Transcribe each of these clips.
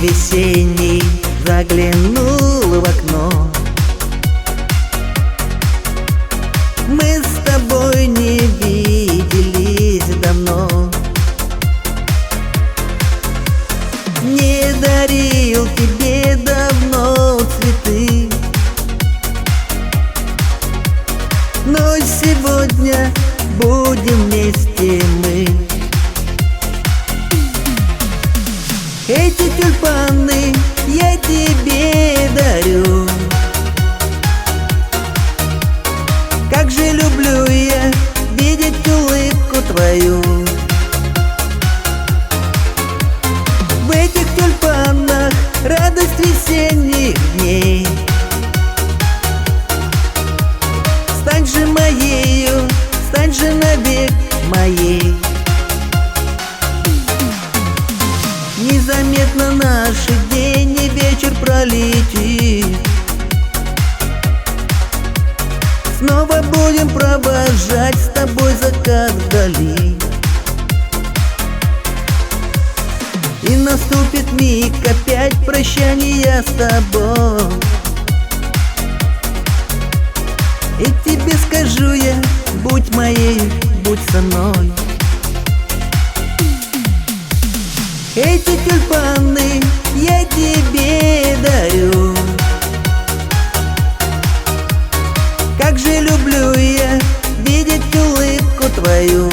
весенний заглянул в окно. Мы с тобой не виделись давно. Не дарил тебе давно цветы, но сегодня будем вместе мы. Эти тюльпаны я тебе дарю. Как же люблю я видеть улыбку твою. В этих тюльпанах радость весенних дней. Стань же моею, стань же навек моей. Незаметно наш день и вечер пролетит. Снова будем провожать с тобой закат вдали. И наступит миг опять прощания с тобой. И тебе скажу я: будь моей, будь со мной. Эти тюльпаны я тебе дарю. Как же люблю я видеть улыбку твою.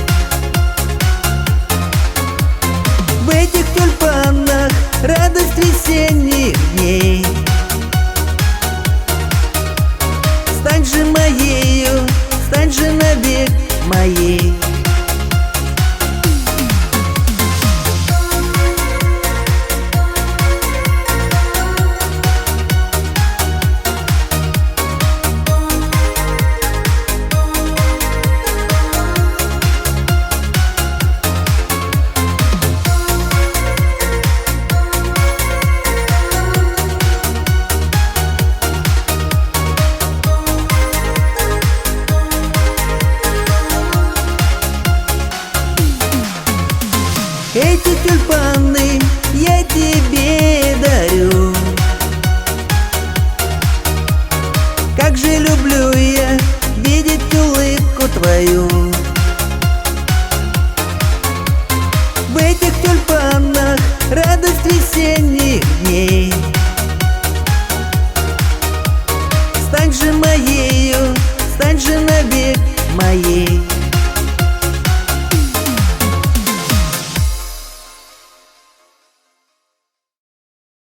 В этих тюльпанах радость весенних дней. Стань же моею, стань же навек моей. Эти тюльпаны я тебе дарю. Как же люблю я видеть улыбку твою. В этих тюльпанах радость весенних дней. Стань же моею, стань же навек моей.